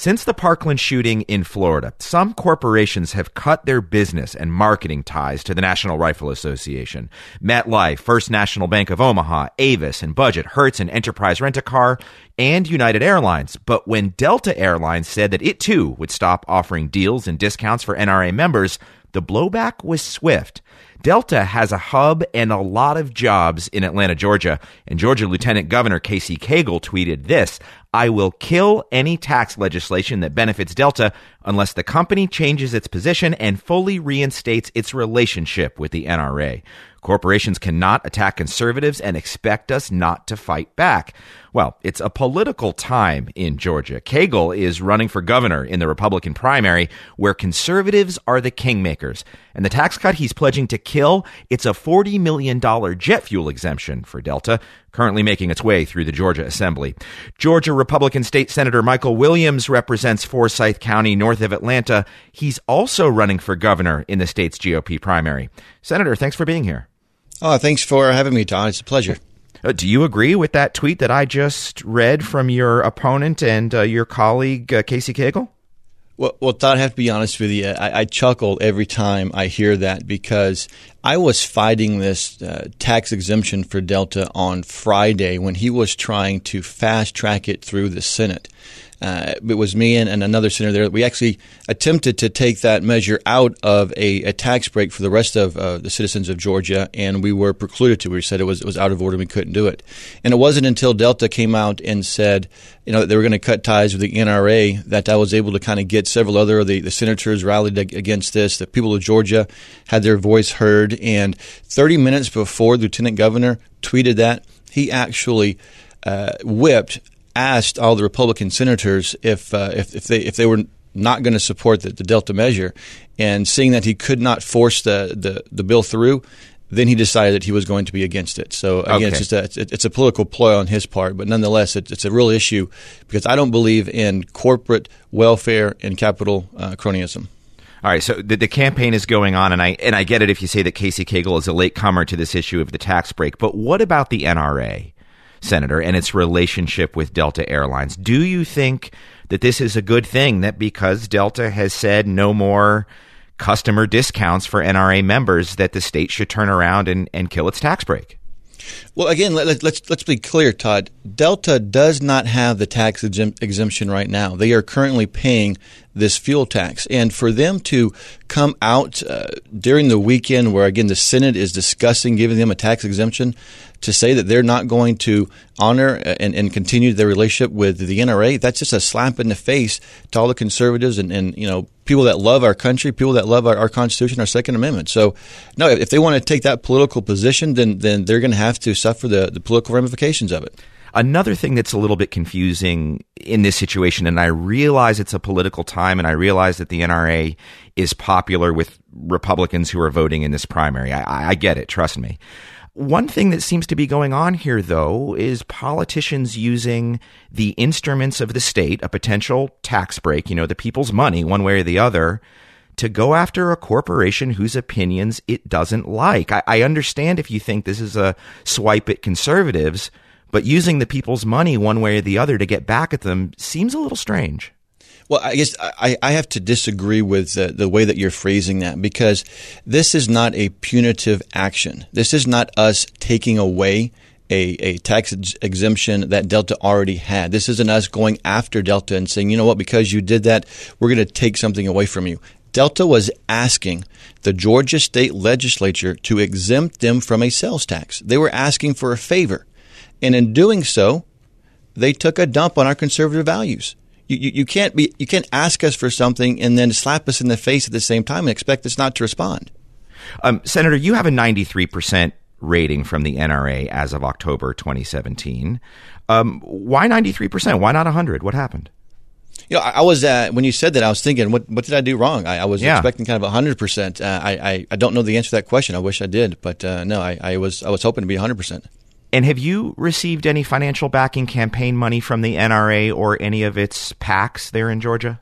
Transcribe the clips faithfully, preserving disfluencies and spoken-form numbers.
Since the Parkland shooting in Florida, some corporations have cut their business and marketing ties to the National Rifle Association. MetLife, First National Bank of Omaha, Avis and Budget, Hertz and Enterprise Rent-A-Car, and United Airlines. But when Delta Airlines said that it too would stop offering deals and discounts for N R A members, the blowback was swift. Delta has a hub and a lot of jobs in Atlanta, Georgia, and Georgia Lieutenant Governor Casey Cagle tweeted this: "I will kill any tax legislation that benefits Delta unless the company changes its position and fully reinstates its relationship with the N R A. Corporations cannot attack conservatives and expect us not to fight back." Well, it's a political time in Georgia. Cagle is running for governor in the Republican primary, where conservatives are the kingmakers. And the tax cut he's pledging to kill, it's a forty million dollars jet fuel exemption for Delta, currently making its way through the Georgia Assembly. Georgia Republican State Senator Michael Williams represents Forsyth County, north of Atlanta. He's also running for governor in the state's G O P primary. Senator, thanks for being here. Oh, thanks for having me, Todd. It's a pleasure. Uh, do you agree with that tweet that I just read from your opponent and uh, your colleague, uh, Casey Cagle? Well, well, Todd, I have to be honest with you. I, I chuckle every time I hear that because I was fighting this uh, tax exemption for Delta on Friday when he was trying to fast track it through the Senate. Uh, it was me and, and another senator there. We actually attempted to take that measure out of a, a tax break for the rest of uh, the citizens of Georgia, and we were precluded to. We said it was it was out of order and we couldn't do it. And it wasn't until Delta came out and said, you know, that they were going to cut ties with the N R A that I was able to kind of get several other of the, the senators rallied against this. The people of Georgia had their voice heard. And thirty minutes before the lieutenant governor tweeted that, he actually uh, whipped asked all the Republican senators if uh, if, if they if they were not going to support the, the Delta measure, and seeing that he could not force the, the, the bill through, then he decided that he was going to be against it. So again, okay. it's just a, it's, it's a political ploy on his part, but nonetheless, it, it's a real issue because I don't believe in corporate welfare and capital uh, cronyism. All right, so the, the campaign is going on, and I and I get it if you say that Casey Cagle is a latecomer to this issue of the tax break, but what about the N R A, Senator, and its relationship with Delta Airlines? Do you think that this is a good thing, that because Delta has said no more customer discounts for N R A members, that the state should turn around and, and kill its tax break? Well, again, let, let's let's be clear, Todd. Delta does not have the tax exemption right now. They are currently paying this fuel tax. And for them to come out uh, during the weekend where, again, the Senate is discussing giving them a tax exemption, to say that they're not going to honor and, and continue their relationship with the N R A, that's just a slap in the face to all the conservatives and, and you know, people that love our country, people that love our, our Constitution, our Second Amendment. So, no, if they want to take that political position, then then they're going to have to suffer the, the political ramifications of it. Another thing that's a little bit confusing in this situation, and I realize it's a political time, and I realize that the N R A is popular with Republicans who are voting in this primary. I, I get it, trust me. One thing that seems to be going on here, though, is politicians using the instruments of the state, a potential tax break, you know, the people's money, one way or the other, to go after a corporation whose opinions it doesn't like. I, I understand if you think this is a swipe at conservatives, but using the people's money one way or the other to get back at them seems a little strange. Well, I guess I, I have to disagree with the, the way that you're phrasing that, because this is not a punitive action. This is not us taking away a, a tax ex- exemption that Delta already had. This isn't us going after Delta and saying, you know what, because you did that, we're going to take something away from you. Delta was asking the Georgia state legislature to exempt them from a sales tax. They were asking for a favor. And in doing so, they took a dump on our conservative values. You, you, you can't be you can't ask us for something and then slap us in the face at the same time and expect us not to respond. Um, Senator, you have a ninety-three percent rating from the N R A as of October twenty seventeen. Um, why ninety-three percent? Why not one hundred? What happened? You know, I, I was uh, when you said that, I was thinking, what what did I do wrong? I, I was yeah. expecting kind of one hundred percent. Uh, I, I I don't know the answer to that question. I wish I did, but uh, no, I, I was I was hoping to be one hundred percent. And have you received any financial backing, campaign money from the N R A or any of its PACs there in Georgia?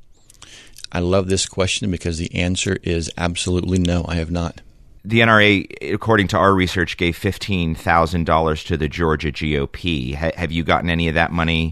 I love this question because the answer is absolutely no, I have not. The N R A, according to our research, gave fifteen thousand dollars to the Georgia G O P. Ha- have you gotten any of that money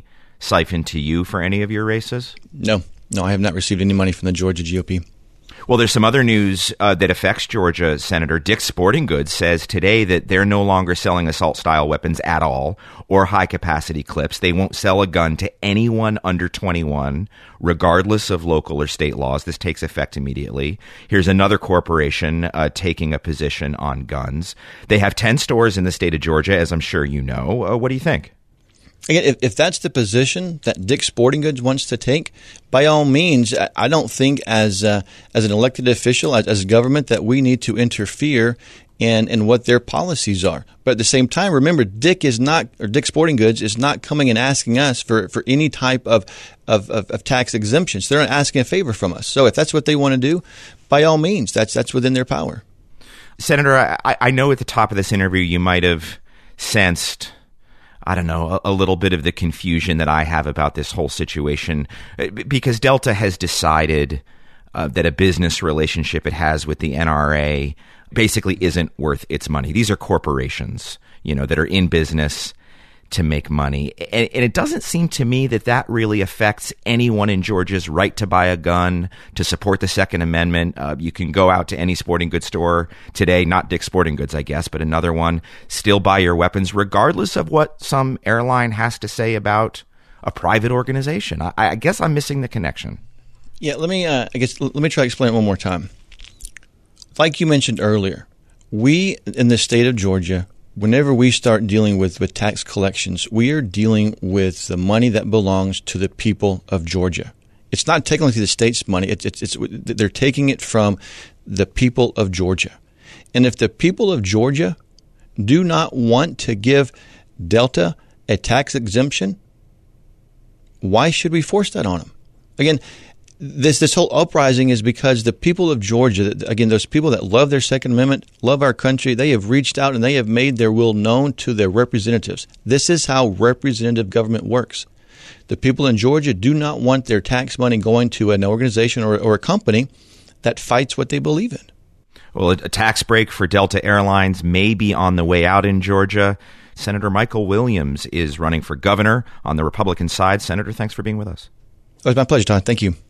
siphoned to you for any of your races? No, no, I have not received any money from the Georgia G O P. Well, there's some other news uh, that affects Georgia. Senator Dick's Sporting Goods says today that they're no longer selling assault-style weapons at all or high-capacity clips. They won't sell a gun to anyone under twenty-one, regardless of local or state laws. This takes effect immediately. Here's another corporation uh, taking a position on guns. They have ten stores in the state of Georgia, as I'm sure you know. Uh, what do you think? Again, if, if that's the position that Dick's Sporting Goods wants to take, by all means, I don't think as uh, as an elected official, as, as government, that we need to interfere in, in what their policies are. But at the same time, remember, Dick is not, or Dick's Sporting Goods is not coming and asking us for, for any type of, of, of, of tax exemptions. They're not asking a favor from us. So if that's what they want to do, by all means, that's that's within their power. Senator, I, I know at the top of this interview you might have sensed, I don't know, a, a little bit of the confusion that I have about this whole situation, because Delta has decided uh, that a business relationship it has with the N R A basically isn't worth its money. These are corporations, you know, that are in business to make money. And, and it doesn't seem to me that that really affects anyone in Georgia's right to buy a gun, to support the Second Amendment. Uh, you can go out to any sporting goods store today, not Dick's Sporting Goods, I guess, but another one, still buy your weapons, regardless of what some airline has to say about a private organization. I, I guess I'm missing the connection. Yeah, let me, uh, I guess, let me try to explain it one more time. Like you mentioned earlier, we in the state of Georgia, whenever we start dealing with, with tax collections, we are dealing with the money that belongs to the people of Georgia. It's not technically the state's money. It's, it's, it's, they're taking it from the people of Georgia. And if the people of Georgia do not want to give Delta a tax exemption, why should we force that on them? Again, This this whole uprising is because the people of Georgia, again, those people that love their Second Amendment, love our country, they have reached out and they have made their will known to their representatives. This is how representative government works. The people in Georgia do not want their tax money going to an organization or, or a company that fights what they believe in. Well, a tax break for Delta Airlines may be on the way out in Georgia. Senator Michael Williams is running for governor on the Republican side. Senator, thanks for being with us. It was my pleasure, Todd. Thank you.